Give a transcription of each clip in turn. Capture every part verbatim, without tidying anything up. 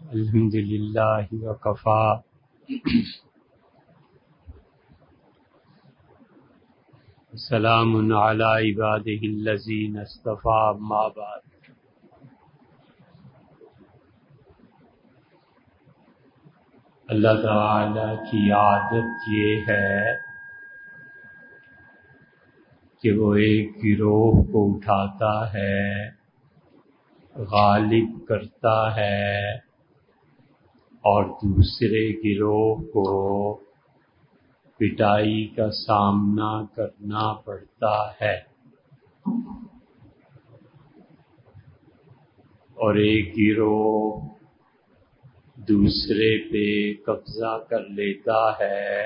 الحمد للہ وکفی سلام علی عبادہ الذین اصطفی اما بعد۔ اللہ تعالی کی عادت یہ ہے کہ وہ ایک گروہ کو اٹھاتا ہے، غالب کرتا ہے اور دوسرے گروہ کو پٹائی کا سامنا کرنا پڑتا ہے، اور ایک گروہ دوسرے پہ قبضہ کر لیتا ہے،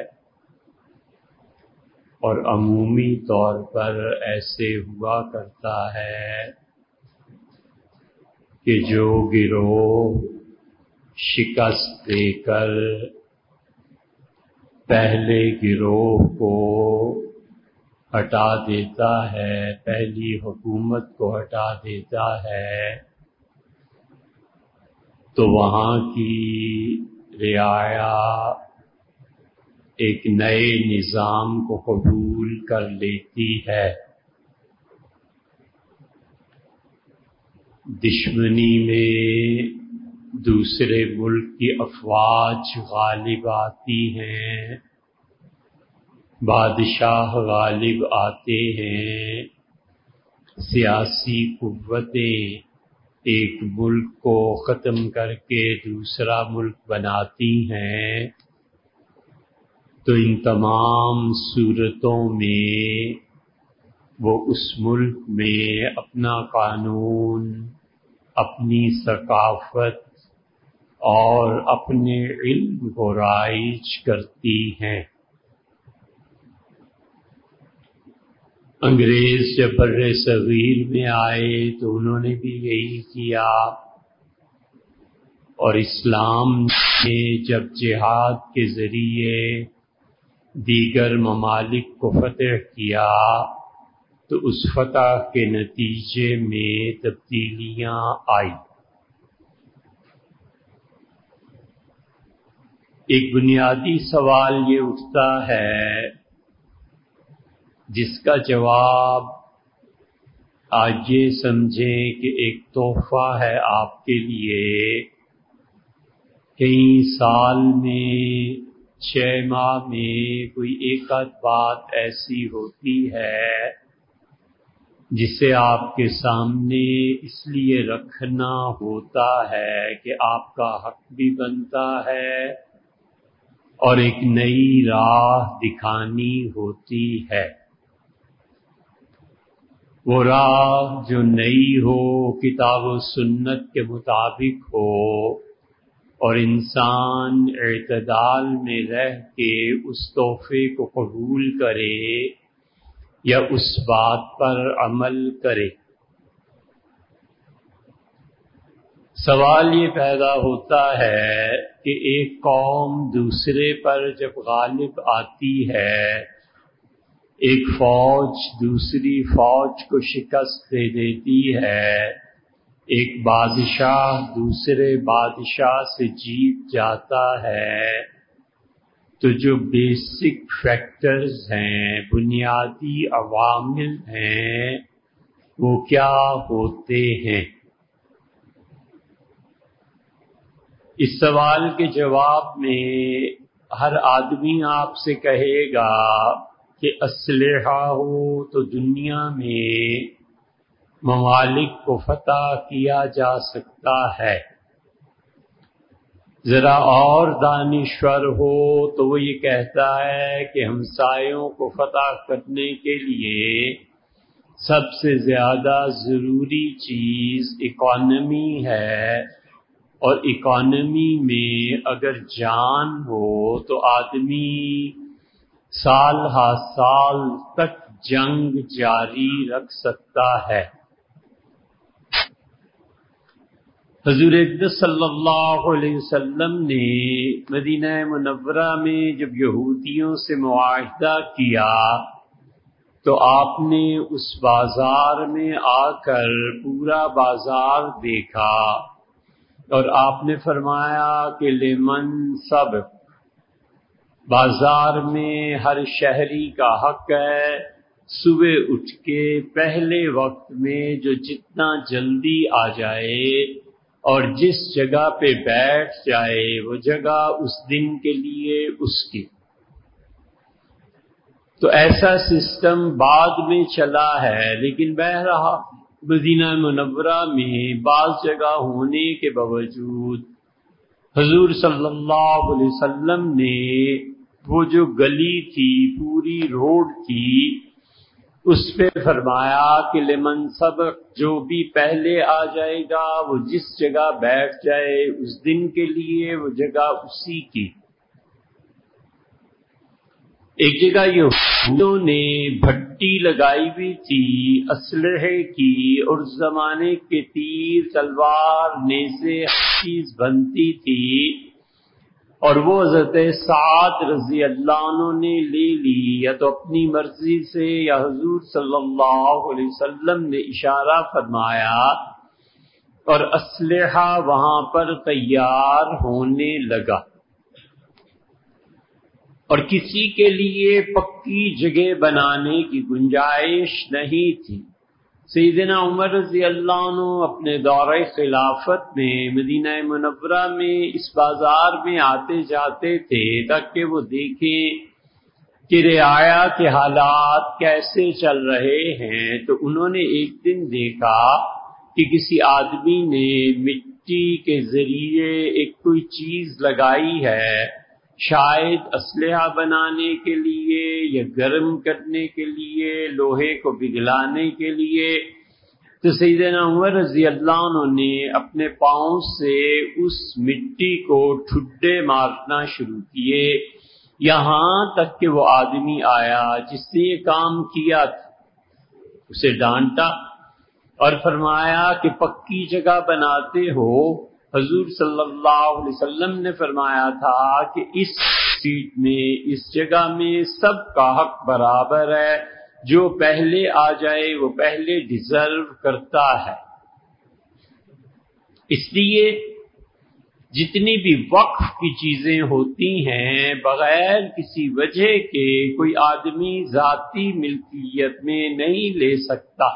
اور عمومی طور پر ایسے ہوا کرتا ہے کہ جو گروہ شکست دے کر پہلے گروہ کو ہٹا دیتا ہے، پہلی حکومت کو ہٹا دیتا ہے، تو وہاں کی رعایا ایک نئے نظام کو قبول کر لیتی ہے۔ دشمنی میں دوسرے ملک کی افواج غالب آتی ہیں، بادشاہ غالب آتے ہیں، سیاسی قوتیں ایک ملک کو ختم کر کے دوسرا ملک بناتی ہیں، تو ان تمام صورتوں میں وہ اس ملک میں اپنا قانون، اپنی ثقافت اور اپنے علم کو رائج کرتی ہیں۔ انگریز جب بر صغیر میں آئے تو انہوں نے بھی یہی کیا، اور اسلام نے جب جہاد کے ذریعے دیگر ممالک کو فتح کیا تو اس فتح کے نتیجے میں تبدیلیاں آئیں۔ ایک بنیادی سوال یہ اٹھتا ہے جس کا جواب آج یہ سمجھیں کہ ایک تحفہ ہے آپ کے لیے۔ کئی سال میں، چھ ماہ میں کوئی ایک آدھ بات ایسی ہوتی ہے جسے آپ کے سامنے اس لیے رکھنا ہوتا ہے کہ آپ کا حق بھی بنتا ہے اور ایک نئی راہ دکھانی ہوتی ہے۔ وہ راہ جو نئی ہو، کتاب و سنت کے مطابق ہو، اور انسان اعتدال میں رہ کے اس تحفے کو قبول کرے یا اس بات پر عمل کرے۔ سوال یہ پیدا ہوتا ہے کہ ایک قوم دوسرے پر جب غالب آتی ہے، ایک فوج دوسری فوج کو شکست دے دیتی ہے، ایک بادشاہ دوسرے بادشاہ سے جیت جاتا ہے، تو جو بیسک فیکٹرز ہیں، بنیادی عوامل ہیں، وہ کیا ہوتے ہیں؟ اس سوال کے جواب میں ہر آدمی آپ سے کہے گا کہ اسلحہ ہو تو دنیا میں ممالک کو فتح کیا جا سکتا ہے، ذرا اور دانشور ہو تو وہ یہ کہتا ہے کہ ہمسایوں کو فتح کرنے کے لیے سب سے زیادہ ضروری چیز اکانومی ہے، اور اکانومی میں اگر جان ہو تو آدمی سال ہا سال تک جنگ جاری رکھ سکتا ہے۔ حضور اقدس صلی اللہ علیہ وسلم نے مدینہ منورہ میں جب یہودیوں سے معاہدہ کیا تو آپ نے اس بازار میں آ کر پورا بازار دیکھا، اور آپ نے فرمایا کہ لمن سبق، بازار میں ہر شہری کا حق ہے صبح اٹھ کے پہلے وقت میں جو جتنا جلدی آ جائے اور جس جگہ پہ بیٹھ جائے وہ جگہ اس دن کے لیے اس کی۔ تو ایسا سسٹم بعد میں چلا ہے، لیکن بہرحال مدینہ منورہ میں بعض جگہ ہونے کے باوجود حضور صلی اللہ علیہ وسلم نے وہ جو گلی تھی، پوری روڈ تھی، اس پہ فرمایا کہ لمن سبق، جو بھی پہلے آ جائے گا وہ جس جگہ بیٹھ جائے اس دن کے لیے وہ جگہ اسی کی۔ ایک جگہ یہودیوں نے بھٹی لگائی ہوئی تھی اسلحے کی، اور اس زمانے کے تیر، تلوار، نیزے ہر چیز بنتی تھی، اور وہ حضرت سعد رضی اللہ عنہ نے لے لی، یا تو اپنی مرضی سے یا حضور صلی اللہ علیہ وسلم نے اشارہ فرمایا، اور اسلحہ وہاں پر تیار ہونے لگا، اور کسی کے لیے پکی جگہ بنانے کی گنجائش نہیں تھی۔ سیدنا عمر رضی اللہ عنہ اپنے دورہ خلافت میں مدینہ منورہ میں اس بازار میں آتے جاتے تھے تاکہ وہ دیکھیں کہ رعایا کے حالات کیسے چل رہے ہیں۔ تو انہوں نے ایک دن دیکھا کہ کسی آدمی نے مٹی کے ذریعے ایک کوئی چیز لگائی ہے، شاید اسلحہ بنانے کے لیے یا گرم کرنے کے لیے، لوہے کو پگھلانے کے لیے۔ تو سیدنا عمر رضی اللہ عنہ نے اپنے پاؤں سے اس مٹی کو ٹھڈے مارنا شروع کیے، یہاں تک کہ وہ آدمی آیا جس نے یہ کام کیا تھا، اسے ڈانٹا اور فرمایا کہ پکی جگہ بناتے ہو۔ حضور صلی اللہ علیہ وسلم نے فرمایا تھا کہ اس سیٹ میں، اس جگہ میں سب کا حق برابر ہے، جو پہلے آ جائے وہ پہلے ڈیزرو کرتا ہے۔ اس لیے جتنی بھی وقف کی چیزیں ہوتی ہیں بغیر کسی وجہ کے کوئی آدمی ذاتی ملکیت میں نہیں لے سکتا،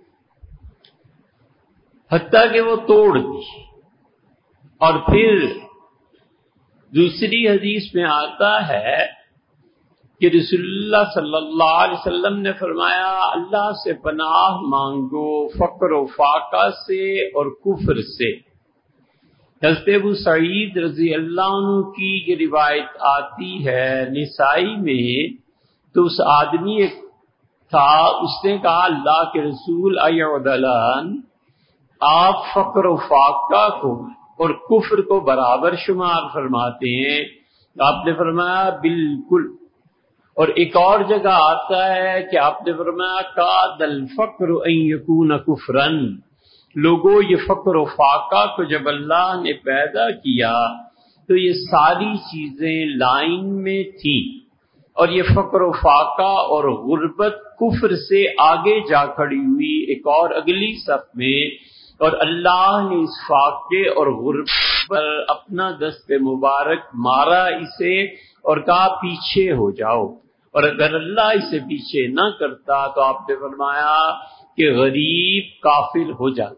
حتیٰ کہ وہ توڑ دی۔ اور پھر دوسری حدیث میں آتا ہے کہ رسول اللہ صلی اللہ علیہ وسلم نے فرمایا اللہ سے پناہ مانگو فقر و فاقہ سے اور کفر سے۔ حضرت ابو سعید رضی اللہ عنہ کی یہ روایت آتی ہے نسائی میں، تو اس آدمی ایک تھا، اس نے کہا اللہ کے رسول ایعدلان، آپ فقر و فاقہ کو اور کفر کو برابر شمار فرماتے ہیں؟ آپ نے فرمایا بالکل۔ اور ایک اور جگہ آتا ہے کہ آپ نے فرمایا کاد الفقر ان یکون کفرا، لوگوں یہ فقر و فاقہ کو جب اللہ نے پیدا کیا تو یہ ساری چیزیں لائن میں تھیں، اور یہ فقر و فاقہ اور غربت کفر سے آگے جا کھڑی ہوئی ایک اور اگلی صف میں، اور اللہ نے اس فاقے اور غربت پر اپنا دست مبارک مارا اسے اور کہا پیچھے ہو جاؤ، اور اگر اللہ اسے پیچھے نہ کرتا تو آپ نے فرمایا کہ غریب کافر ہو جاتا۔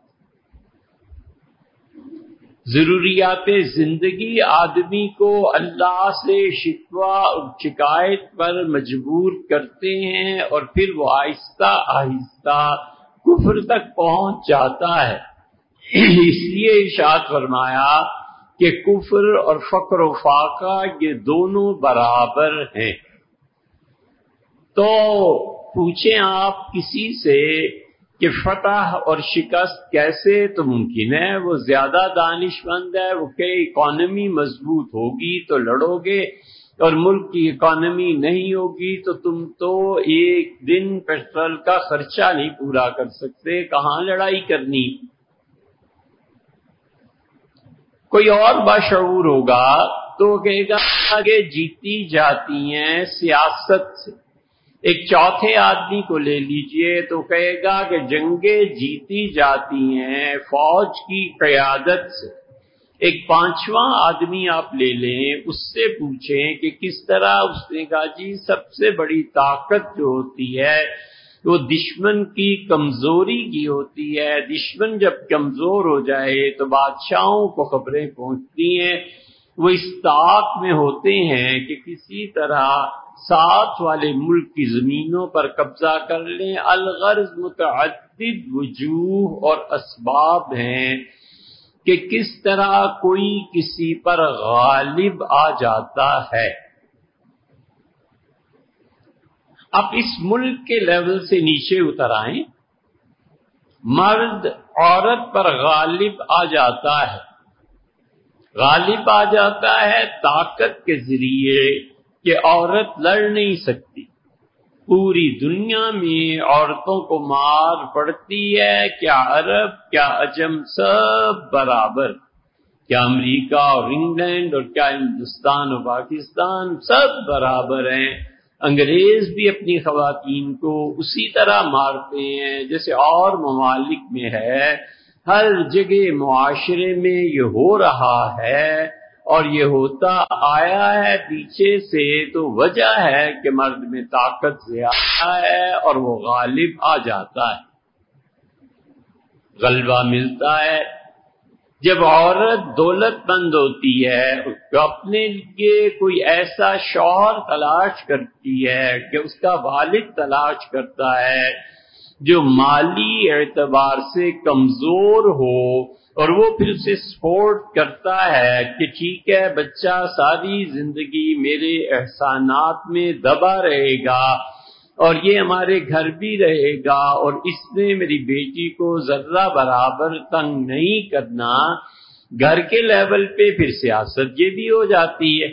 ضروریات زندگی آدمی کو اللہ سے شکوہ اور شکایت پر مجبور کرتے ہیں، اور پھر وہ آہستہ آہستہ کفر تک پہنچ جاتا ہے۔ اس لیے ارشاد فرمایا کہ کفر اور فقر و فاقہ یہ دونوں برابر ہیں۔ تو پوچھیں آپ کسی سے کہ فتح اور شکست کیسے تو ممکن ہے، وہ زیادہ دانش مند ہے، وہ کہ اکانومی مضبوط ہوگی تو لڑو گے، اور ملک کی اکانومی نہیں ہوگی تو تم تو ایک دن پیٹرول کا خرچہ نہیں پورا کر سکتے، کہاں لڑائی کرنی۔ کوئی اور باشعور ہوگا تو کہے گا کہ جیتی جاتی ہیں سیاست سے۔ ایک چوتھے آدمی کو لے لیجئے تو کہے گا کہ جنگیں جیتی جاتی ہیں فوج کی قیادت سے۔ ایک پانچواں آدمی آپ لے لیں، اس سے پوچھیں کہ کس طرح، اس نے کہا جی سب سے بڑی طاقت جو ہوتی ہے وہ دشمن کی کمزوری کی ہوتی ہے، دشمن جب کمزور ہو جائے تو بادشاہوں کو خبریں پہنچتی ہیں، وہ اس طاق میں ہوتے ہیں کہ کسی طرح ساتھ والے ملک کی زمینوں پر قبضہ کر لیں۔ الغرض متعدد وجوہ اور اسباب ہیں کہ کس طرح کوئی کسی پر غالب آ جاتا ہے۔ اب اس ملک کے لیول سے نیچے اتر آئیں، مرد عورت پر غالب آ جاتا ہے، غالب آ جاتا ہے طاقت کے ذریعے کہ عورت لڑ نہیں سکتی، پوری دنیا میں عورتوں کو مار پڑتی ہے، کیا عرب کیا عجم سب برابر، کیا امریکہ اور انگلینڈ اور کیا ہندوستان اور پاکستان سب برابر ہیں۔ انگریز بھی اپنی خواتین کو اسی طرح مارتے ہیں جیسے اور ممالک میں ہے، ہر جگہ معاشرے میں یہ ہو رہا ہے اور یہ ہوتا آیا ہے پیچھے سے، تو وجہ ہے کہ مرد میں طاقت زیادہ ہے اور وہ غالب آ جاتا ہے، غلبہ ملتا ہے۔ جب عورت دولت مند ہوتی ہے، تو اپنے لیے کوئی ایسا شوہر تلاش کرتی ہے کہ اس کا والد تلاش کرتا ہے جو مالی اعتبار سے کمزور ہو، اور وہ پھر اسے سپورٹ کرتا ہے کہ ٹھیک ہے بچہ ساری زندگی میرے احسانات میں دبا رہے گا اور یہ ہمارے گھر بھی رہے گا، اور اس نے میری بیٹی کو ذرہ برابر تنگ نہیں کرنا۔ گھر کے لیول پہ پھر سیاست یہ بھی ہو جاتی ہے،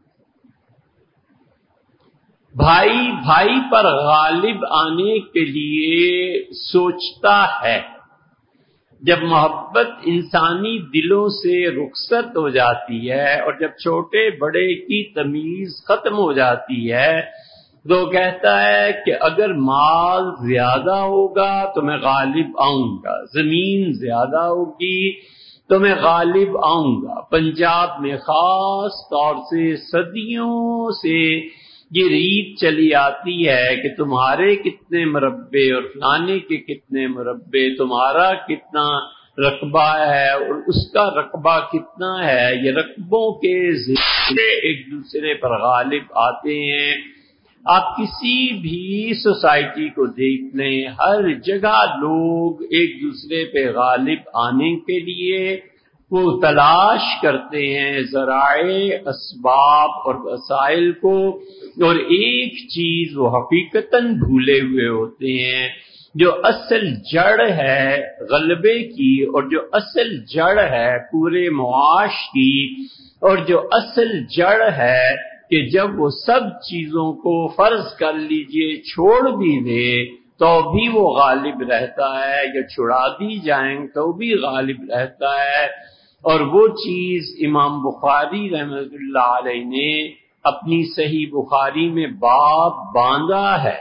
بھائی بھائی پر غالب آنے کے لیے سوچتا ہے۔ جب محبت انسانی دلوں سے رخصت ہو جاتی ہے اور جب چھوٹے بڑے کی تمیز ختم ہو جاتی ہے، تو کہتا ہے کہ اگر مال زیادہ ہوگا تو میں غالب آؤں گا، زمین زیادہ ہوگی تو میں غالب آؤں گا۔ پنجاب میں خاص طور سے صدیوں سے یہ ریت چلی آتی ہے کہ تمہارے کتنے مربے اور فلانے کے کتنے مربے، تمہارا کتنا رقبہ ہے اور اس کا رقبہ کتنا ہے، یہ رقبوں کے ذریعے ایک دوسرے پر غالب آتے ہیں۔ آپ کسی بھی سوسائٹی کو دیکھ لیں، ہر جگہ لوگ ایک دوسرے پہ غالب آنے کے لیے وہ تلاش کرتے ہیں ذرائع، اسباب اور وسائل کو، اور ایک چیز وہ حقیقتاً بھولے ہوئے ہوتے ہیں، جو اصل جڑ ہے غلبے کی، اور جو اصل جڑ ہے پورے معاش کی، اور جو اصل جڑ ہے کہ جب وہ سب چیزوں کو فرض کر لیجئے چھوڑ بھی دے تو بھی وہ غالب رہتا ہے، یا چھڑا دی جائیں تو بھی غالب رہتا ہے۔ اور وہ چیز امام بخاری رحمۃ اللہ علیہ نے اپنی صحیح بخاری میں باب باندھا ہے،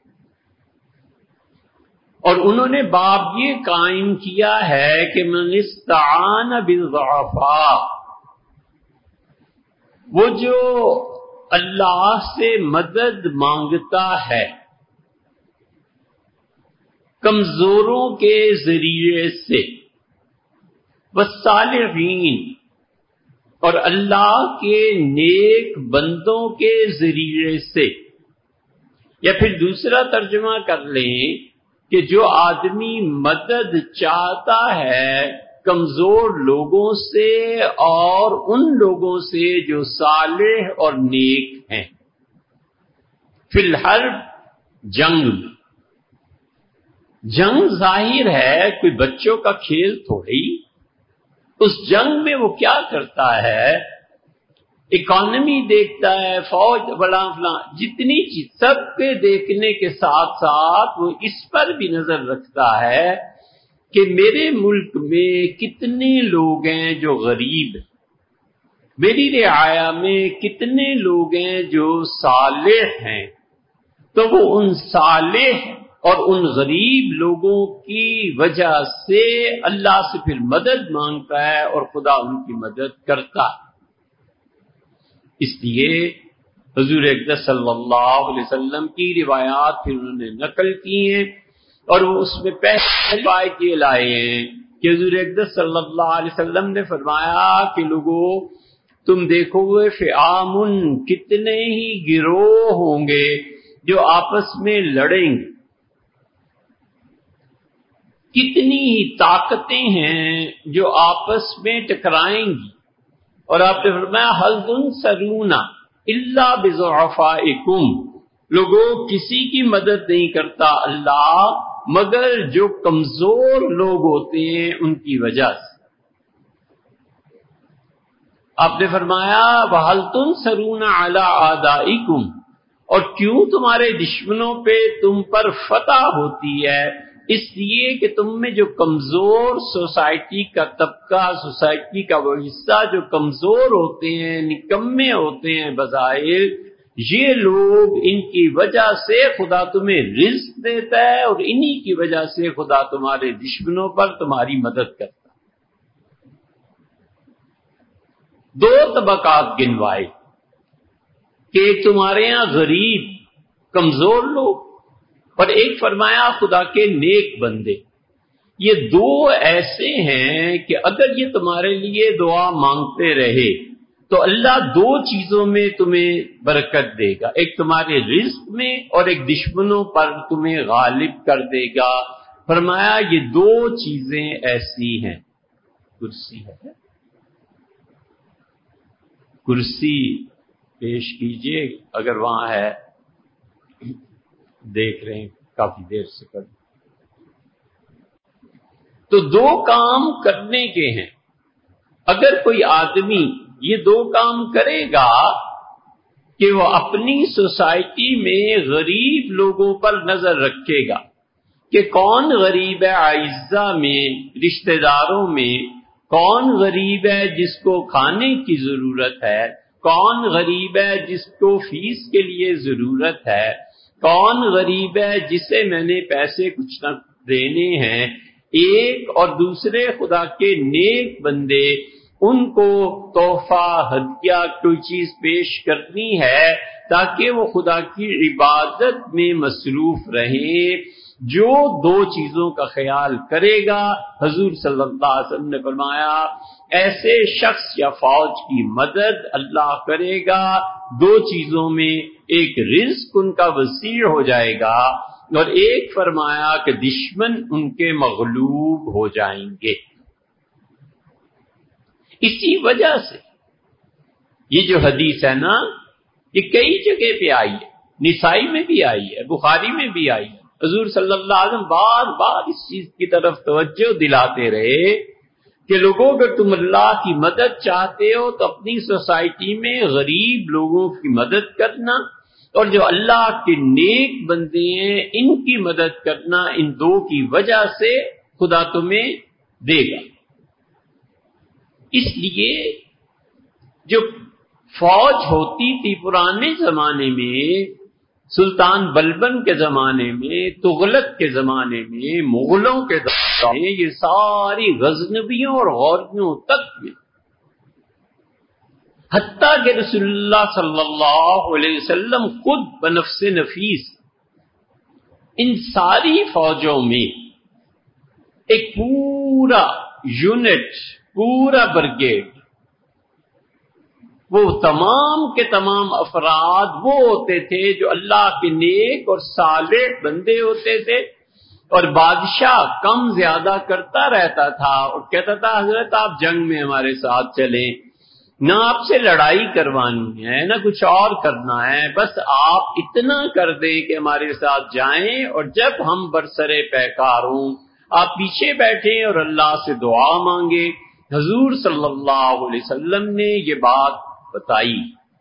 اور انہوں نے باب یہ قائم کیا ہے کہ من استعان بالضعفاء، وہ جو اللہ سے مدد مانگتا ہے کمزوروں کے ذریعے سے، والصالحین، اور اللہ کے نیک بندوں کے ذریعے سے، یا پھر دوسرا ترجمہ کر لیں کہ جو آدمی مدد چاہتا ہے کمزور لوگوں سے اور ان لوگوں سے جو صالح اور نیک ہیں، فی الحرب، جنگ میں۔ جنگ ظاہر ہے کوئی بچوں کا کھیل تھوڑی، اس جنگ میں وہ کیا کرتا ہے، اکانومی دیکھتا ہے، فوج بڑا فلاں، جتنی چیز سب کے دیکھنے کے ساتھ ساتھ وہ اس پر بھی نظر رکھتا ہے کہ میرے ملک میں کتنے لوگ ہیں جو غریب ہیں، میری رعایا میں کتنے لوگ ہیں جو صالح ہیں، تو وہ ان صالح اور ان غریب لوگوں کی وجہ سے اللہ سے پھر مدد مانگتا ہے اور خدا ان کی مدد کرتا ہے۔ اس لیے حضور اقدس صلی اللہ علیہ وسلم کی روایات پھر انہوں نے نقل کی ہیں، اور وہ اس میں پہلے روایت یہ لائے ہیں کہ حضور اقدس صلی اللہ علیہ وسلم نے فرمایا کہ لوگوں تم دیکھو گے فئام کتنے ہی گروہ ہوں گے جو آپس میں لڑیں گے، کتنی ہی طاقتیں ہیں جو آپس میں ٹکرائیں گی، اور آپ نے فرمایا حل تنصرون الا بضعفائکم، لوگوں کسی کی مدد نہیں کرتا اللہ مگر جو کمزور لوگ ہوتے ہیں ان کی وجہ سے۔ آپ نے فرمایا وَهَلْ تُنْصَرُونَ عَلَىٰ أَعْدَائِكُمْ، اور کیوں تمہارے دشمنوں پہ تم پر فتح ہوتی ہے؟ اس لیے کہ تم میں جو کمزور سوسائٹی کا طبقہ، سوسائٹی کا وہ حصہ جو کمزور ہوتے ہیں، نکمے ہوتے ہیں بظاہر، یہ لوگ ان کی وجہ سے خدا تمہیں رزق دیتا ہے، اور انہی کی وجہ سے خدا تمہارے دشمنوں پر تمہاری مدد کرتا ہے۔ دو طبقات گنوائے کہ ایک تمہارے ہاں غریب کمزور لوگ، اور ایک فرمایا خدا کے نیک بندے۔ یہ دو ایسے ہیں کہ اگر یہ تمہارے لیے دعا مانگتے رہے تو اللہ دو چیزوں میں تمہیں برکت دے گا، ایک تمہارے رزق میں اور ایک دشمنوں پر تمہیں غالب کر دے گا۔ فرمایا یہ دو چیزیں ایسی ہیں، کرسی ہے، کرسی پیش کیجئے اگر وہاں ہے، دیکھ رہے ہیں کافی دیر سے کر۔ تو دو کام کرنے کے ہیں، اگر کوئی آدمی یہ دو کام کرے گا کہ وہ اپنی سوسائٹی میں غریب لوگوں پر نظر رکھے گا کہ کون غریب ہے، اعزا میں، رشتہ داروں میں کون غریب ہے جس کو کھانے کی ضرورت ہے، کون غریب ہے جس کو فیس کے لیے ضرورت ہے، کون غریب ہے جسے میں نے پیسے کچھ نہ دینے ہیں، ایک اور دوسرے خدا کے نیک بندے ان کو تحفہ ہدیہ کوئی چیز پیش کرنی ہے تاکہ وہ خدا کی عبادت میں مصروف رہیں۔ جو دو چیزوں کا خیال کرے گا، حضور صلی اللہ علیہ وسلم نے فرمایا ایسے شخص یا فوج کی مدد اللہ کرے گا دو چیزوں میں، ایک رزق ان کا وسیع ہو جائے گا، اور ایک فرمایا کہ دشمن ان کے مغلوب ہو جائیں گے۔ اسی وجہ سے یہ جو حدیث ہے نا، یہ کئی جگہ پہ آئی ہے، نسائی میں بھی آئی ہے، بخاری میں بھی آئی ہے۔ حضور صلی اللہ علیہ وسلم بار بار اس چیز کی طرف توجہ دلاتے رہے کہ لوگوں اگر تم اللہ کی مدد چاہتے ہو تو اپنی سوسائٹی میں غریب لوگوں کی مدد کرنا، اور جو اللہ کے نیک بندے ہیں ان کی مدد کرنا، ان دو کی وجہ سے خدا تمہیں دے گا۔ اس لیے جو فوج ہوتی تھی پرانے زمانے میں، سلطان بلبن کے زمانے میں، تغلق کے زمانے میں، مغلوں کے زمانے میں، یہ ساری غزنویوں اور غوریوں تک میں، حتیٰ کہ رسول اللہ صلی اللہ علیہ وسلم خود بنفس نفیس ان ساری فوجوں میں ایک پورا یونٹ، پورا برگیڈ، وہ تمام کے تمام افراد وہ ہوتے تھے جو اللہ کے نیک اور صالح بندے ہوتے تھے، اور بادشاہ کم زیادہ کرتا رہتا تھا اور کہتا تھا حضرت آپ جنگ میں ہمارے ساتھ چلیں، نہ آپ سے لڑائی کروانی ہے نہ کچھ اور کرنا ہے، بس آپ اتنا کر دیں کہ ہمارے ساتھ جائیں، اور جب ہم برسرے پیکار ہوں آپ پیچھے بیٹھیں اور اللہ سے دعا مانگیں۔ حضور صلی اللہ علیہ وسلم نے یہ بات بتائی،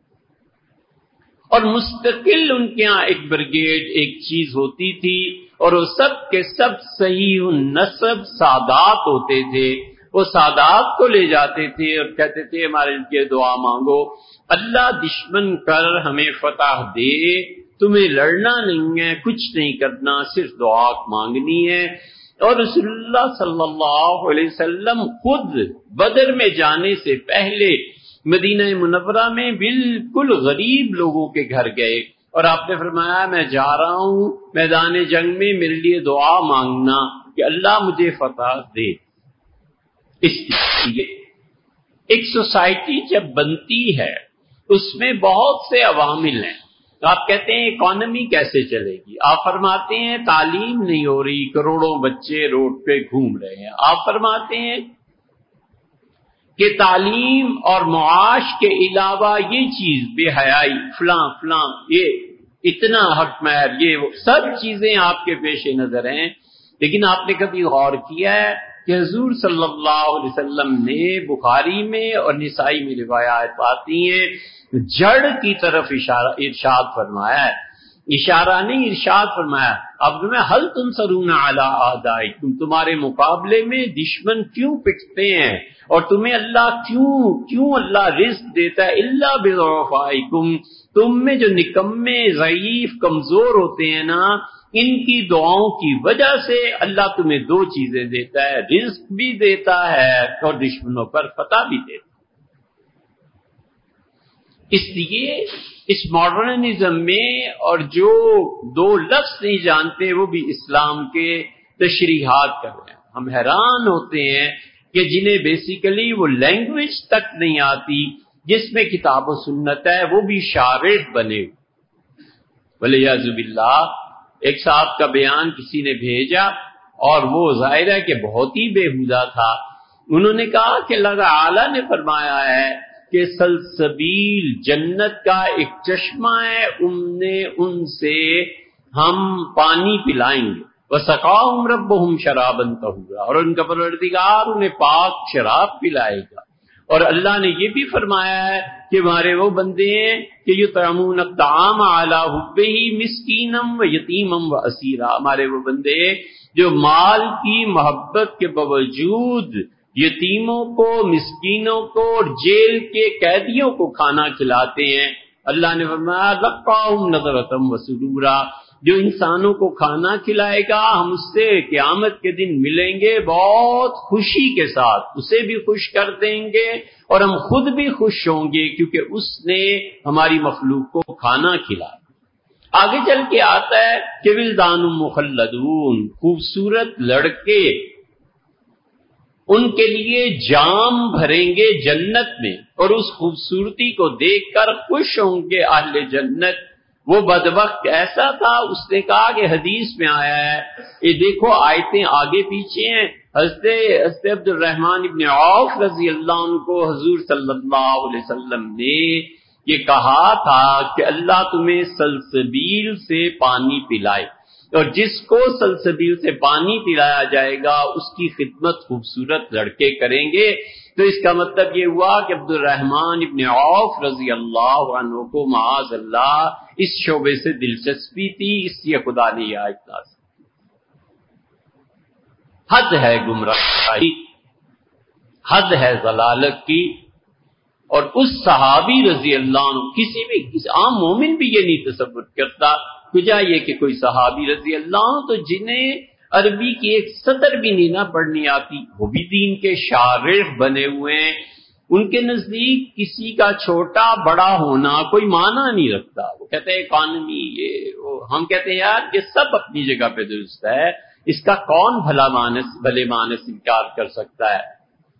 اور مستقل ان کے ہاں ایک بریگیڈ ایک چیز ہوتی تھی، اور وہ سب کے سب صحیح النسب سادات ہوتے تھے۔ وہ سادات کو لے جاتے تھے اور کہتے تھے ہمارے لیے دعا مانگو، اللہ دشمن کر ہمیں فتح دے تمہیں لڑنا نہیں ہے، کچھ نہیں کرنا، صرف دعا مانگنی ہے۔ اور رسول اللہ صلی اللہ علیہ وسلم خود بدر میں جانے سے پہلے مدینہ منورہ میں بالکل غریب لوگوں کے گھر گئے اور آپ نے فرمایا میں جا رہا ہوں میدان جنگ میں، میرے لیے دعا مانگنا کہ اللہ مجھے فتح دے۔ اس لیے ایک سوسائٹی جب بنتی ہے اس میں بہت سے عوامل ہیں۔ آپ کہتے ہیں اکانومی کیسے چلے گی؟ آپ فرماتے ہیں تعلیم نہیں ہو رہی، کروڑوں بچے روڈ پہ گھوم رہے ہیں۔ آپ فرماتے ہیں کہ تعلیم اور معاش کے علاوہ یہ چیز بے حیائی فلاں فلاں، یہ اتنا حق مہر، یہ وہ سب چیزیں آپ کے پیش نظر ہیں، لیکن آپ نے کبھی غور کیا ہے کہ حضور صلی اللہ علیہ وسلم نے بخاری میں اور نسائی میں روایات آتی ہیں جڑ کی طرف اشارہ ارشاد فرمایا ہے، اشارہ نہیں ارشاد فرمایا۔ اب میں حل تنصرون علی اعدائکم، تمہارے مقابلے میں دشمن کیوں پٹتے ہیں اور تمہیں اللہ کیوں کیوں اللہ رزق دیتا ہے؟ الا بضعفائکم، تم میں جو نکمے ضعیف کمزور ہوتے ہیں نا، ان کی دعاؤں کی وجہ سے اللہ تمہیں دو چیزیں دیتا ہے، رزق بھی دیتا ہے اور دشمنوں پر فتح بھی دیتا ہے۔ اس لیے اس ماڈرنزم میں اور جو دو لفظ نہیں جانتے وہ بھی اسلام کے تشریحات کر رہے ہیں، ہم حیران ہوتے ہیں کہ جنہیں بیسیکلی وہ لینگویج تک نہیں آتی جس میں کتاب و سنت ہے، وہ بھی شارح بنے۔ ولیعذ باللہ ایک صاحب کا بیان کسی نے بھیجا اور وہ ظاہر ہے کہ بہت ہی بےہودہ تھا۔ انہوں نے کہا کہ اللہ تعالی نے فرمایا ہے کہ سلسبیل جنت کا ایک چشمہ ہے، ان نے ان سے ہم پانی پلائیں گے، وَسَقَاهُمْ رَبُّهُمْ شَرَابًا طَهُورًا، اور ان کا پروردگار انہیں پاک شراب پلائے گا۔ اور اللہ نے یہ بھی فرمایا ہے کہ ہمارے وہ بندے ہیں کہ یطعمون الطعام علی حبہ مسکینا ویتیما واسیرا، ہمارے وہ بندے جو مال کی محبت کے باوجود یتیموں کو، مسکینوں کو اور جیل کے قیدیوں کو کھانا کھلاتے ہیں۔ اللہ نے فرمایا لقاہم نظرۃ وسرورا، جو انسانوں کو کھانا کھلائے گا ہم اس سے قیامت کے دن ملیں گے بہت خوشی کے ساتھ، اسے بھی خوش کر دیں گے اور ہم خود بھی خوش ہوں گے کیونکہ اس نے ہماری مخلوق کو کھانا کھلایا۔ آگے چل کے آتا ہے کہ ولدان مخلدون، خوبصورت لڑکے ان کے لیے جام بھریں گے جنت میں اور اس خوبصورتی کو دیکھ کر خوش ہوں گے اہل جنت۔ وہ بدبخت ایسا تھا، اس نے کہا کہ حدیث میں آیا ہے، یہ دیکھو آیتیں آگے پیچھے ہیں، حضرت حضرت عبد الرحمن ابن عوف رضی اللہ عنہ کو حضور صلی اللہ علیہ وسلم نے یہ کہا تھا کہ اللہ تمہیں سلسبیل سے پانی پلائے، اور جس کو سلسبیل سے پانی پلایا جائے گا اس کی خدمت خوبصورت لڑکے کریں گے۔ تو اس کا مطلب یہ ہوا کہ عبد الرحمن ابن عوف رضی اللہ عنہ کو معاذ اللہ اس شعبے سے دلچسپی تھی، اس لیے خدا نے یہ آیت نازل کی۔ حد ہے گمراہی، حد ہے ضلالت کی، اور اس صحابی رضی اللہ عنہ، کسی بھی کسی عام مومن بھی یہ نہیں تصور کرتا، وجہ یہ کہ کوئی صحابی رضی اللہ عنہ تو جنہیں عربی کی ایک سطر بھی نہیں نہ پڑھنی آتی، وہ بھی دین کے شارح بنے ہوئے ہیں، ان کے نزدیک کسی کا چھوٹا بڑا ہونا کوئی معنی نہیں رکھتا۔ وہ کہتے ہیں اکانومی، یہ وہ، ہم کہتے ہیں یار یہ سب اپنی جگہ پہ درست ہے، اس کا کون بھلا مانس بھلے مانس انکار کر سکتا ہے؟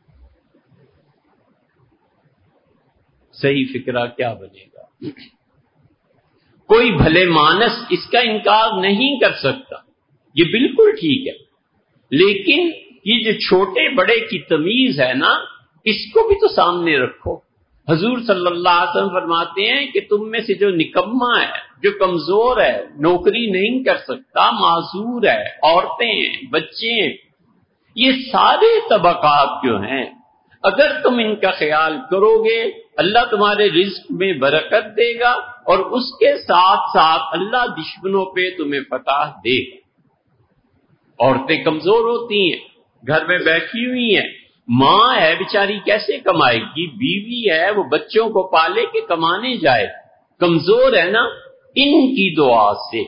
صحیح فکرہ کیا بنے گا؟ کوئی بھلے مانس اس کا انکار نہیں کر سکتا، یہ بالکل ٹھیک ہے، لیکن یہ جو چھوٹے بڑے کی تمیز ہے نا، اس کو بھی تو سامنے رکھو۔ حضور صلی اللہ علیہ وسلم فرماتے ہیں کہ تم میں سے جو نکما ہے، جو کمزور ہے، نوکری نہیں کر سکتا، معذور ہے، عورتیں ہیں، بچے ہیں، یہ سارے طبقات جو ہیں اگر تم ان کا خیال کرو گے اللہ تمہارے رزق میں برکت دے گا اور اس کے ساتھ ساتھ اللہ دشمنوں پہ تمہیں فتح دے گا۔ عورتیں کمزور ہوتی ہیں، گھر میں بیٹھی ہوئی ہیں، ماں ہے بیچاری کیسے کمائے گی، بیوی ہے وہ بچوں کو پالے کہ کمانے جائے، کمزور ہے نا، ان کی دعا سے،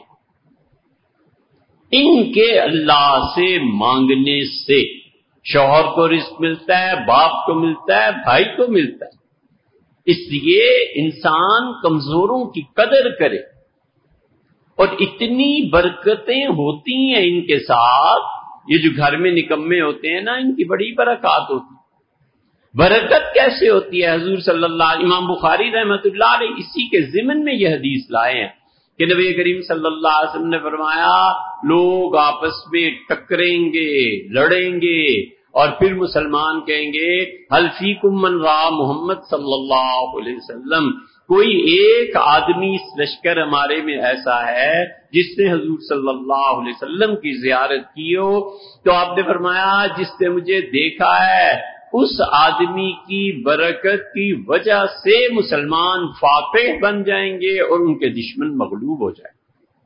ان کے اللہ سے مانگنے سے شوہر کو رزق ملتا ہے، باپ کو ملتا ہے، بھائی کو ملتا ہے۔ اس لیے انسان کمزوروں کی قدر کرے، اور اتنی برکتیں ہوتی ہیں ان کے ساتھ، یہ جو گھر میں نکمے ہوتے ہیں نا، ان کی بڑی برکات ہوتی ہے۔ برکت کیسے ہوتی ہے؟ حضور صلی اللہ علیہ امام بخاری رحمۃ اللہ علیہ اسی کے ضمن میں یہ حدیث لائے ہیں کہ نبی کریم صلی اللہ علیہ وسلم نے فرمایا، لوگ آپس میں ٹکریں گے، لڑیں گے، اور پھر مسلمان کہیں گے حل فیکم من را محمد صلی اللہ علیہ وسلم، کوئی ایک آدمی اس لشکر ہمارے میں ایسا ہے جس نے حضور صلی اللہ علیہ وسلم کی زیارت کی ہو؟ تو آپ نے فرمایا جس نے مجھے دیکھا ہے اس آدمی کی برکت کی وجہ سے مسلمان فاتح بن جائیں گے اور ان کے دشمن مغلوب ہو جائیں گے۔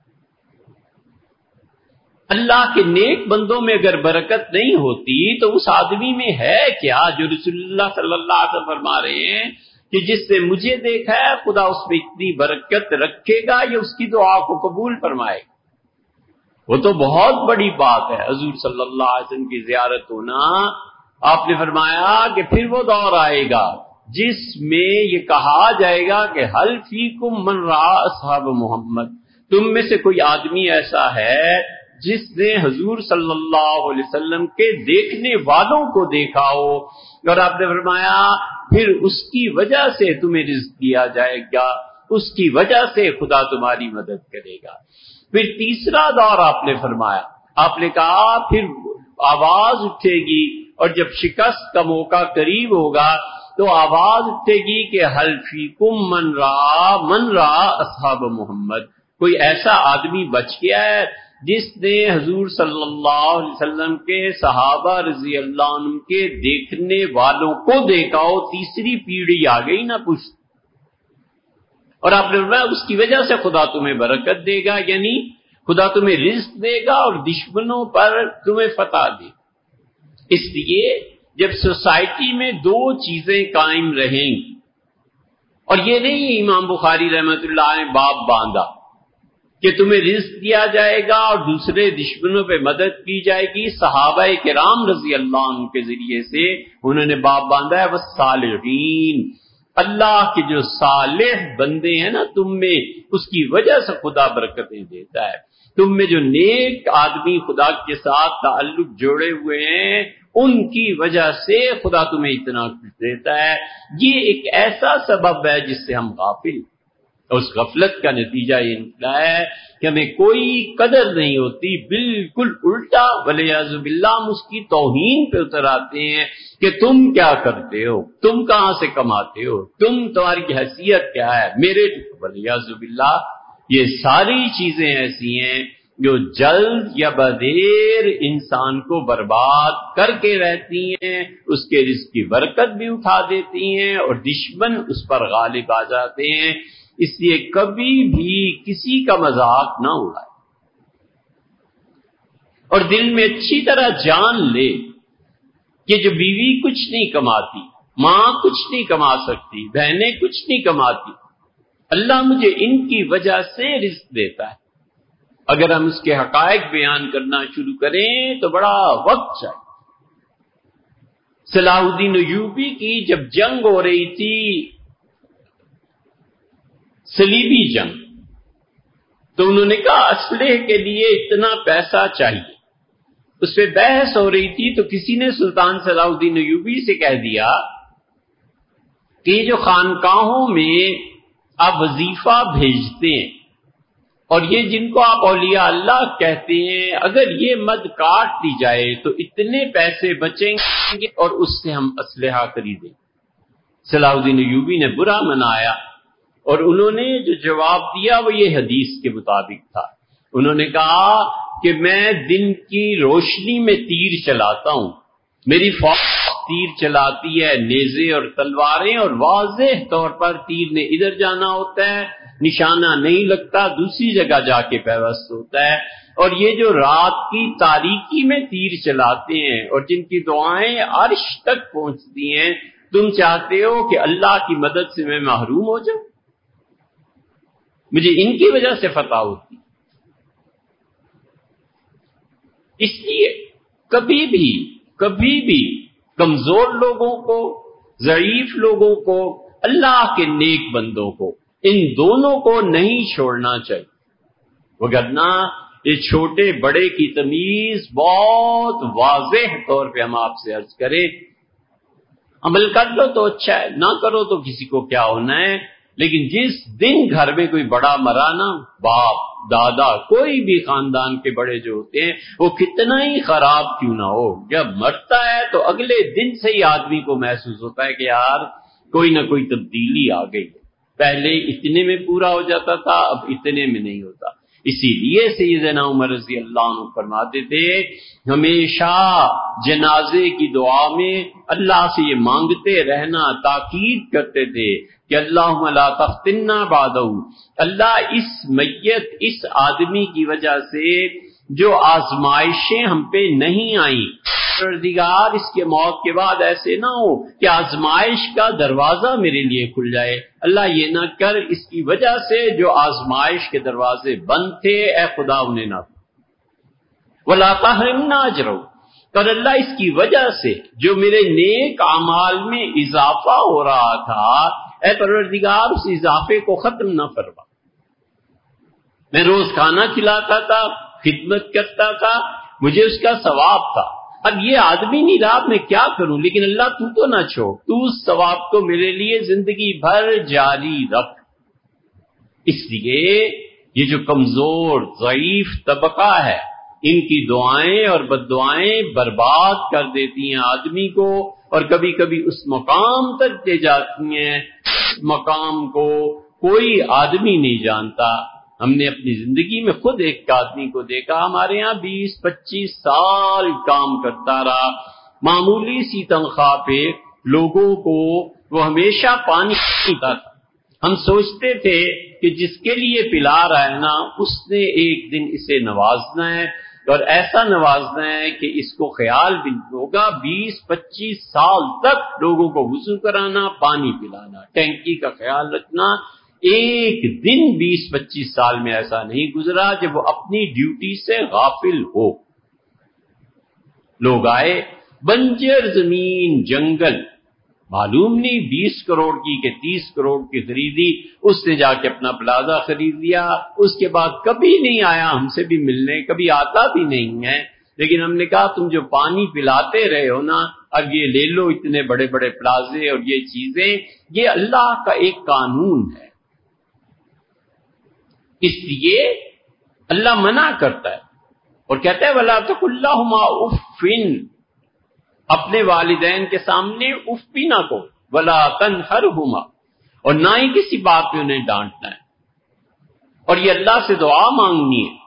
اللہ کے نیک بندوں میں اگر برکت نہیں ہوتی تو اس آدمی میں ہے کیا جو رسول اللہ صلی اللہ علیہ وسلم فرما رہے ہیں کہ جس نے مجھے دیکھا ہے خدا اس میں اتنی برکت رکھے گا یا اس کی دعا کو قبول فرمائے گا۔ وہ تو بہت بڑی بات ہے حضور صلی اللہ علیہ وسلم کی زیارت ہونا۔ آپ نے فرمایا کہ پھر وہ دور آئے گا جس میں یہ کہا جائے گا کہ حل فیکم من رأى اصحاب محمد، تم میں سے کوئی آدمی ایسا ہے جس نے حضور صلی اللہ علیہ وسلم کے دیکھنے والوں کو دیکھا ہو، اور آپ نے فرمایا پھر اس کی وجہ سے تمہیں رزق دیا جائے گا، اس کی وجہ سے خدا تمہاری مدد کرے گا۔ پھر تیسرا دور آپ نے فرمایا، آپ نے کہا پھر آواز اٹھے گی، اور جب شکست کا موقع قریب ہوگا تو آواز اٹھے گی کہ حل فیکم من را من را اصحاب محمد، کوئی ایسا آدمی بچ گیا ہے جس نے حضور صلی اللہ علیہ وسلم کے صحابہ رضی اللہ عنہ کے دیکھنے والوں کو دیکھا ہو۔ تیسری پیڑھی آ گئی نا پشت، اور آپ نے فرمایا اس کی وجہ سے خدا تمہیں برکت دے گا، یعنی خدا تمہیں رزق دے گا اور دشمنوں پر تمہیں فتح دے گا۔ اس لیے جب سوسائٹی میں دو چیزیں قائم رہیں گی، اور یہ نہیں امام بخاری رحمۃ اللہ نے باب باندھا کہ تمہیں رزق دیا جائے گا اور دوسرے دشمنوں پہ مدد کی جائے گی، صحابہ کرام رضی اللہ عنہ کے ذریعے سے انہوں نے باب باندھا ہے والصالحین، اللہ کے جو صالح بندے ہیں نا تم میں، اس کی وجہ سے خدا برکتیں دیتا ہے۔ تم میں جو نیک آدمی خدا کے ساتھ تعلق جوڑے ہوئے ہیں ان کی وجہ سے خدا تمہیں اتنا کچھ دیتا ہے۔ یہ ایک ایسا سبب ہے جس سے ہم غافل، اور اس غفلت کا نتیجہ یہ نکلا ہے کہ ہمیں کوئی قدر نہیں ہوتی، بالکل الٹا والعیاذ باللہ ہم اس کی توہین پہ اتر آتے ہیں کہ تم کیا کرتے ہو، تم کہاں سے کماتے ہو، تم تمہاری حیثیت کیا ہے، میرے والعیاذ باللہ۔ یہ ساری چیزیں ایسی ہیں جو جلد یا بدیر انسان کو برباد کر کے رہتی ہیں، اس کے رزق کی برکت بھی اٹھا دیتی ہیں اور دشمن اس پر غالب آ جاتے ہیں۔ اس لیے کبھی بھی کسی کا مذاق نہ اڑائے، اور دل میں اچھی طرح جان لے کہ جو بیوی کچھ نہیں کماتی، ماں کچھ نہیں کما سکتی، بہنیں کچھ نہیں کماتی، اللہ مجھے ان کی وجہ سے رزق دیتا ہے۔ اگر ہم اس کے حقائق بیان کرنا شروع کریں تو بڑا وقت چاہیے۔ صلاح الدین ایوبی کی جب جنگ ہو رہی تھی، صلیبی جنگ، تو انہوں نے کہا اسلحے کے لیے اتنا پیسہ چاہیے۔ اس پہ بحث ہو رہی تھی تو کسی نے سلطان صلاح الدین ایوبی سے کہہ دیا کہ یہ جو خانقاہوں میں آپ وظیفہ بھیجتے ہیں اور یہ جن کو آپ اولیاء اللہ کہتے ہیں، اگر یہ مد کاٹ دی جائے تو اتنے پیسے بچیں گے اور اس سے ہم اسلحہ خریدیں۔ صلاح الدین ایوبی نے برا منایا، اور انہوں نے جو جواب دیا وہ یہ حدیث کے مطابق تھا۔ انہوں نے کہا کہ میں دن کی روشنی میں تیر چلاتا ہوں، میری فوج تیر چلاتی ہے، نیزے اور تلواریں، اور واضح طور پر تیر نے ادھر جانا ہوتا ہے، نشانہ نہیں لگتا، دوسری جگہ جا کے پیوست ہوتا ہے۔ اور یہ جو رات کی تاریکی میں تیر چلاتے ہیں اور جن کی دعائیں عرش تک پہنچتی ہیں، تم چاہتے ہو کہ اللہ کی مدد سے میں محروم ہو جاؤں؟ مجھے ان کی وجہ سے فتح ہوتی. اس لیے کبھی بھی کبھی بھی کمزور لوگوں کو، ضعیف لوگوں کو، اللہ کے نیک بندوں کو، ان دونوں کو نہیں چھوڑنا چاہیے. وگرنہ یہ چھوٹے بڑے کی تمیز بہت واضح طور پہ ہم آپ سے عرض کریں، عمل کر لو تو اچھا ہے، نہ کرو تو کسی کو کیا ہونا ہے. لیکن جس دن گھر میں کوئی بڑا مرا نا، باپ دادا کوئی بھی خاندان کے بڑے جو ہوتے ہیں، وہ کتنا ہی خراب کیوں نہ ہو، جب مرتا ہے تو اگلے دن سے ہی آدمی کو محسوس ہوتا ہے کہ یار کوئی نہ کوئی تبدیلی آ گئی. پہلے اتنے میں پورا ہو جاتا تھا، اب اتنے میں نہیں ہوتا. اسی لیے سیدنا عمر رضی اللہ عنہ فرماتے تھے ہمیشہ جنازے کی دعا میں اللہ سے یہ مانگتے رہنا، تاکید کرتے تھے کہ اللہم لا تفتنا بعدہ، اللہ اس میت اس آدمی کی وجہ سے جو آزمائشیں ہم پہ نہیں آئیں، پروردگار اس کے موت کے بعد ایسے نہ ہو کہ آزمائش کا دروازہ میرے لیے کھل جائے. اللہ یہ نہ کر، اس کی وجہ سے جو آزمائش کے دروازے بند تھے اے خدا انہیں نہ وَلَا تَحْرِمْنَا أَجْرَهُ، اور اللہ اس کی وجہ سے جو میرے نیک اعمال میں اضافہ ہو رہا تھا اے پروردگار اس اضافے کو ختم نہ فرما. میں روز کھانا کھلاتا تھا، خدمت کرتا تھا، مجھے اس کا ثواب تھا. اب یہ آدمی نہیں رہا، میں کیا کروں؟ لیکن اللہ تو تو نہ چھوڑ، تو اس ثواب کو میرے لیے زندگی بھر جاری رکھ. اس لیے یہ جو کمزور ضعیف طبقہ ہے، ان کی دعائیں اور بد دعائیں برباد کر دیتی ہیں آدمی کو، اور کبھی کبھی اس مقام تک لے جاتی ہیں اس مقام کو کوئی آدمی نہیں جانتا. ہم نے اپنی زندگی میں خود ایک آدمی کو دیکھا، ہمارے ہاں بیس پچیس سال کام کرتا رہا، معمولی سی تنخواہ پہ لوگوں کو وہ ہمیشہ پانی پیتا تھا. ہم سوچتے تھے کہ جس کے لیے پلا رہا ہے نا، اس نے ایک دن اسے نوازنا ہے، اور ایسا نوازنا ہے کہ اس کو خیال بھی ہوگا. بیس پچیس سال تک لوگوں کو وضو کرانا، پانی پلانا، ٹینکی کا خیال رکھنا. ایک دن بیس پچیس سال میں ایسا نہیں گزرا جب وہ اپنی ڈیوٹی سے غافل ہو. لوگ آئے، بنجر زمین، جنگل، معلوم نہیں بیس کروڑ کی کہ تیس کروڑ کی خریدی، اس نے جا کے اپنا پلازا خرید لیا. اس کے بعد کبھی نہیں آیا ہم سے بھی ملنے، کبھی آتا بھی نہیں ہے. لیکن ہم نے کہا تم جو پانی پلاتے رہے ہو نا، اب یہ لے لو اتنے بڑے بڑے پلازے اور یہ چیزیں، یہ اللہ کا ایک قانون ہے. اس لیے اللہ منع کرتا ہے اور کہتا ہے وَلَا تَقُل لَّهُمَا أُفٍّ، اپنے والدین کے سامنے اف بھی نہ کو، وَلَا تَنْهَرْهُمَا، اور نہ ہی کسی بات پہ انہیں ڈانٹنا ہے. اور یہ اللہ سے دعا مانگنی ہے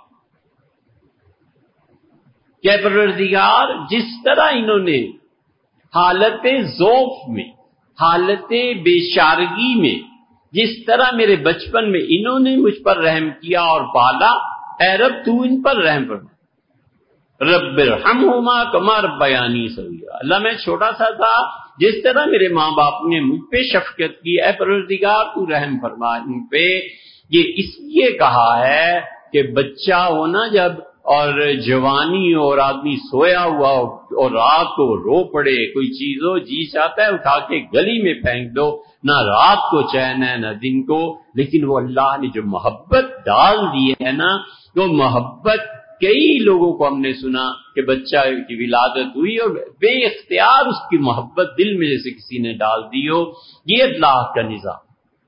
کہ اے پروردگار جس طرح انہوں نے حالت ذوف میں، حالت بے چارگی میں، جس طرح میرے بچپن میں انہوں نے مجھ پر رحم کیا اور پالا، اے رب تو ان پر رحم فرما. رب ارحمہما کما ربیانی صغیرا، اللہ میں چھوٹا سا تھا، جس طرح میرے ماں باپ نے مجھ پہ شفقت کی، اے پروردگار تو رحم فرما ان پہ. یہ اس لیے کہا ہے کہ بچہ ہونا جب اور جوانی ہو اور آدمی سویا ہوا ہو اور رات کو رو پڑے، کوئی چیز ہو جی چاہتا ہے اٹھا کے گلی میں پھینک دو، نہ رات کو چین ہے نہ دن کو. لیکن وہ اللہ نے جو محبت ڈال دی ہے نا، وہ محبت کئی لوگوں کو ہم نے سنا کہ بچہ کی ولادت ہوئی اور بے اختیار اس کی محبت دل میں جیسے کسی نے ڈال دی ہو. یہ اللہ کا نظام.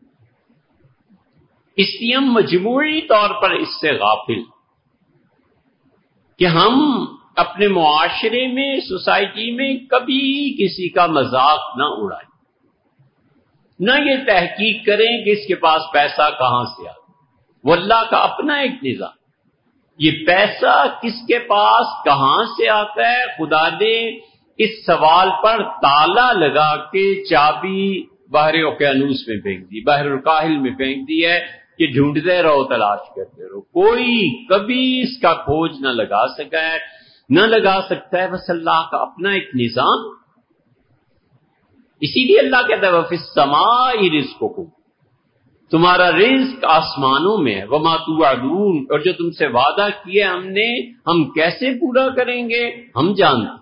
اس لیے ہم مجموعی طور پر اس سے غافل کہ ہم اپنے معاشرے میں، سوسائٹی میں کبھی کسی کا مذاق نہ اڑائیں، نہ یہ تحقیق کریں کہ اس کے پاس پیسہ کہاں سے آتا. وہ اللہ کا اپنا ایک نظام. یہ پیسہ کس کے پاس کہاں سے آتا ہے، خدا نے اس سوال پر تالا لگا کے چابی بحر اوقیانوس میں پھینک دی، بحر الکاہل میں پھینک دی ہے کہ ڈھونڈتے رہو، تلاش کرتے رہو. کوئی کبھی اس کا کھوج نہ لگا سکا ہے، نہ لگا سکتا ہے. بس اللہ کا اپنا ایک نظام. اسی لیے اللہ کہتا ہے وَفِي السَّمَاءِ رِزْقُكُمْ، تمہارا رزق آسمانوں میں ہے، وما توعدون، اور جو تم سے وعدہ کیا ہم نے ہم کیسے پورا کریں گے ہم جانتے۔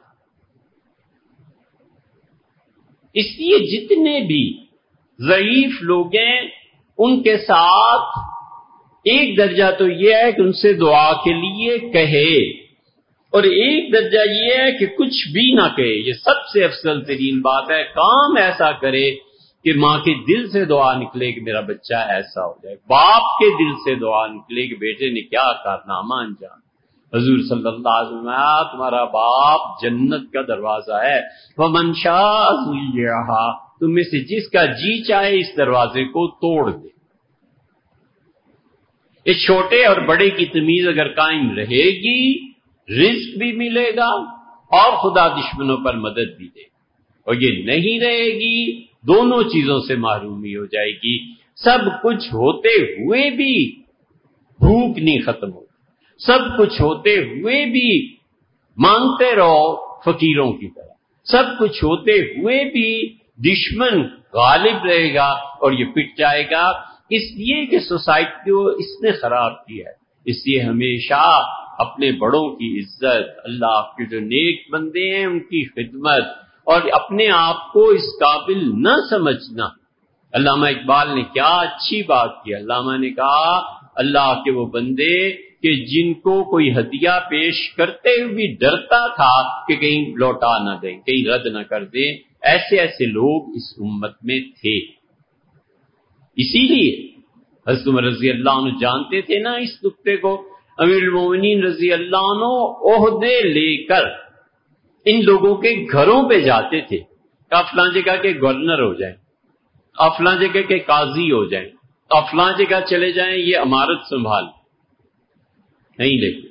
اس لیے جتنے بھی ضعیف لوگ ہیں ان کے ساتھ ایک درجہ تو یہ ہے کہ ان سے دعا کے لیے کہے، اور ایک درجہ یہ ہے کہ کچھ بھی نہ کہے۔ یہ سب سے افضل ترین بات ہے، کام ایسا کرے کہ ماں کے دل سے دعا نکلے کہ میرا بچہ ایسا ہو جائے، باپ کے دل سے دعا نکلے کہ بیٹے نے کیا کارنامہ انجام۔ حضور صلی اللہ علیہ وسلم، تمہارا باپ جنت کا دروازہ ہے، وَمَنْ شَاءَ زُيَّرَهَا، تم میں سے جس کا جی چاہے اس دروازے کو توڑ دے۔ اس چھوٹے اور بڑے کی تمیز اگر قائم رہے گی، رزق بھی ملے گا اور خدا دشمنوں پر مدد بھی دے گا، اور یہ نہیں رہے گی دونوں چیزوں سے محرومی ہو جائے گی۔ سب کچھ ہوتے ہوئے بھی بھوک نہیں ختم ہوگی، سب کچھ ہوتے ہوئے بھی مانگتے رہو فقیروں کی طرح، سب کچھ ہوتے ہوئے بھی دشمن غالب رہے گا اور یہ پٹ جائے گا، اس لیے کہ سوسائٹی کو اس نے خراب کیا ہے۔ اس لیے ہمیشہ اپنے بڑوں کی عزت، اللہ آپ کے جو نیک بندے ہیں ان کی خدمت، اور اپنے آپ کو اس قابل نہ سمجھنا۔ علامہ اقبال نے کیا اچھی بات کی، علامہ نے کہا اللہ کے وہ بندے کہ جن کو کوئی ہدیہ پیش کرتے ہوئے بھی ڈرتا تھا کہ کہیں لوٹا نہ دیں، کہیں رد نہ کر دیں، ایسے ایسے لوگ اس امت میں تھے۔ اسی لیے حضرت عمر رضی اللہ عنہ جانتے تھے نا اس نقطے کو، امیر المومنین رضی اللہ عنہ عہدے لے کر ان لوگوں کے گھروں پہ جاتے تھے، کہ فلاں جگہ کے گورنر ہو جائیں، آپ فلاں جگہ کے قاضی ہو جائیں، آپ فلاں جگہ چلے جائیں، یہ امارت سنبھال نہیں لیتے۔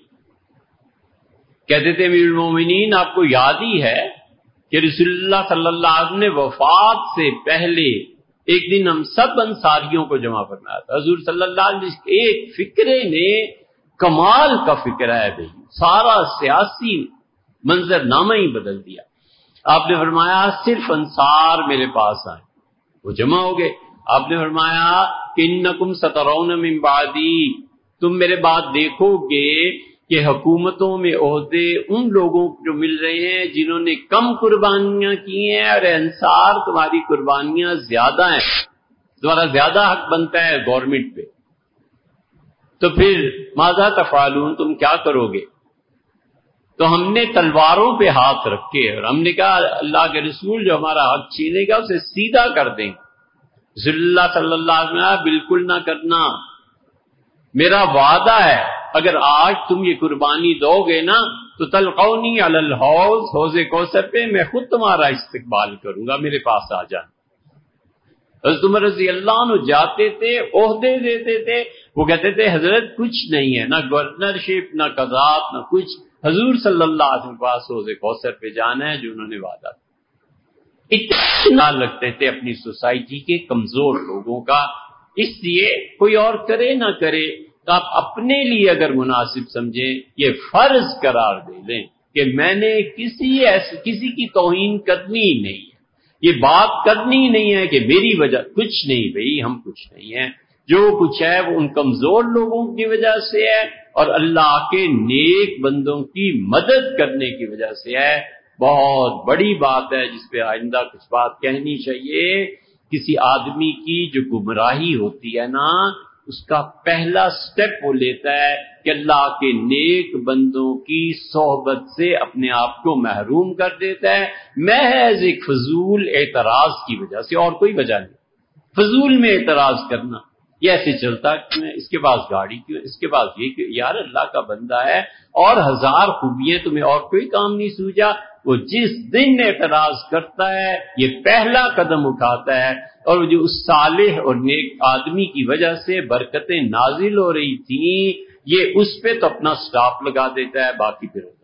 کہتے تھے امیر المومنین آپ کو یاد ہی ہے کہ رسول اللہ صلی اللہ علیہ وسلم نے وفات سے پہلے ایک دن ہم سب انصاریوں کو جمع فرمایا تھا، حضور صلی اللہ علیہ وسلم کے ایک فکرے نے کمال کا فکر ہے بھائی، سارا سیاسی منظر نامہ ہی بدل دیا۔ آپ نے فرمایا صرف انصار میرے پاس آئیں، وہ جمع ہو گئے۔ آپ نے فرمایا کہ انکم سترون من بعدی، تم میرے بعد دیکھو گے کہ حکومتوں میں عہدے ان لوگوں کو جو مل رہے ہیں جنہوں نے کم قربانیاں کی ہیں، اور انصار تمہاری قربانیاں زیادہ ہیں، تمہارا زیادہ حق بنتا ہے گورنمنٹ پہ، تو پھر ماذا تفعلون، تم کیا کرو گے؟ تو ہم نے تلواروں پہ ہاتھ رکھے اور ہم نے کہا اللہ کے رسول جو ہمارا حق چھینے گا اسے سیدھا کر دیں گے۔ رسول اللہ صلی اللہ علیہ وسلم بالکل نہ کرنا، میرا وعدہ ہے اگر آج تم یہ قربانی دو گے نا تو تلقونی علی الحوض، حوض کوثر پہ میں خود تمہارا استقبال کروں گا، میرے پاس آ جانا۔ حضرت عمر رضی اللہ عنہ جاتے تھے، عہدے دیتے تھے، وہ کہتے تھے حضرت کچھ نہیں ہے، نہ گورنرشپ نہ قضات نہ کچھ، حضور صلی اللہ علیہ وسلم کے پاس حوض کوثر پہ جانا ہے جو انہوں نے وعدہ کیا۔ اتنا لگتے تھے اپنی سوسائٹی کے کمزور لوگوں کا، اس لیے کوئی اور کرے نہ کرے تو آپ اپنے لیے اگر مناسب سمجھیں یہ فرض قرار دے لیں کہ میں نے کسی ایسے کسی کی توہین کرنی ہی نہیں ہے، یہ بات کرنی نہیں ہے کہ میری وجہ، کچھ نہیں بھئی، ہم کچھ نہیں ہیں، جو کچھ ہے وہ ان کمزور لوگوں کی وجہ سے ہے اور اللہ کے نیک بندوں کی مدد کرنے کی وجہ سے ہے۔ بہت بڑی بات ہے جس پہ آئندہ کچھ بات کہنی چاہیے۔ کسی آدمی کی جو گمراہی ہوتی ہے نا، اس کا پہلا سٹیپ وہ لیتا ہے کہ اللہ کے نیک بندوں کی صحبت سے اپنے آپ کو محروم کر دیتا ہے، محض ایک فضول اعتراض کی وجہ سے، اور کوئی وجہ نہیں۔ فضول میں اعتراض کرنا، یہ ایسے چلتا ہے، اس کے پاس گاڑی کیوں، اس کے پاس یہ کیوں، یار اللہ کا بندہ ہے اور ہزار خوبیاں تمہیں، اور کوئی کام نہیں سوجا۔ وہ جس دن اعتراض کرتا ہے یہ پہلا قدم اٹھاتا ہے، اور جو اس صالح اور نیک آدمی کی وجہ سے برکتیں نازل ہو رہی تھیں یہ اس پہ تو اپنا سٹاپ لگا دیتا ہے، باقی پھر